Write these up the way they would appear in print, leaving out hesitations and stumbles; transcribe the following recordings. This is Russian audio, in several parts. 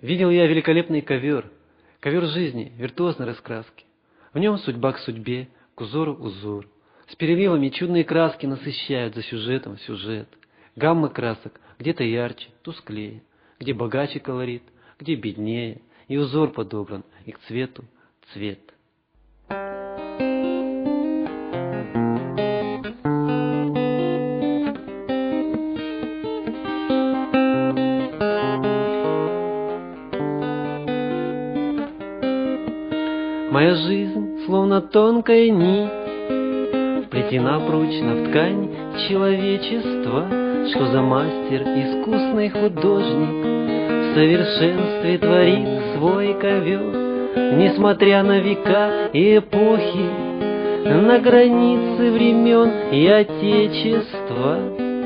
Видел я великолепный ковер, ковер жизни, виртуозной раскраски. В нем судьба к судьбе, к узору узор. С переливами чудные краски насыщают за сюжетом сюжет. Гаммы красок где-то ярче, тусклее, где богаче колорит, где беднее, и узор подобран, и к цвету цвет. Моя жизнь, словно тонкая нить, вплетена прочно в ткань человечества. Что за мастер, искусный художник, в совершенстве творит свой ковер, несмотря на века и эпохи, на границы времен и отечества.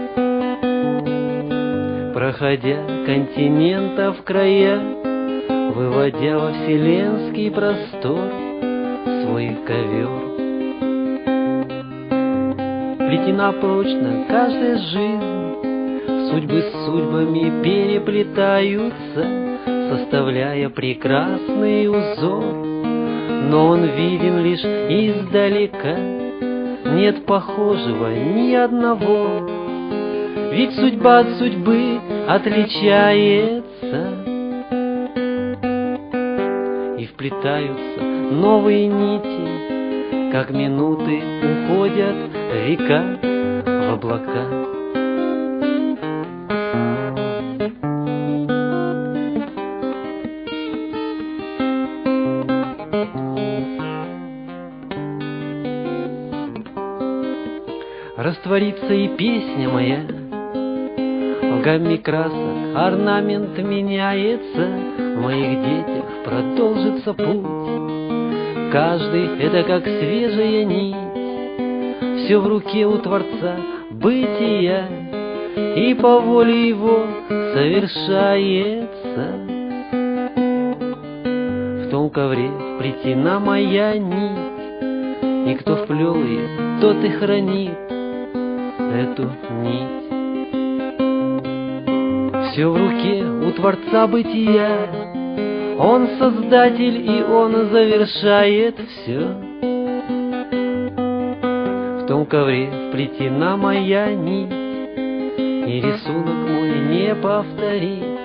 Проходя континентов края, выводя во вселенский простор свой ковер. Плетена прочно каждая жизнь, судьбы с судьбами переплетаются, составляя прекрасный узор. Но он виден лишь издалека, нет похожего ни одного. Ведь судьба от судьбы отличается, и вплетаются новые нити, как минуты уходят века в облака. Растворится и песня моя, в гамме красок орнамент меняется, в моих детях продолжится путь. Каждый — это как свежая нить, все в руке у Творца бытия, и по воле Его совершается. В том ковре вплетена моя нить, и кто вплел ее, тот и хранит эту нить. Все в руке у Творца бытия, Он создатель, и Он завершает все. В том ковре вплетена моя нить, и рисунок мой не повторить.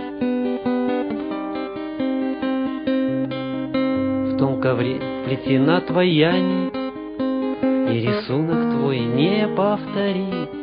В том ковре вплетена твоя нить, и рисунок твой не повторить.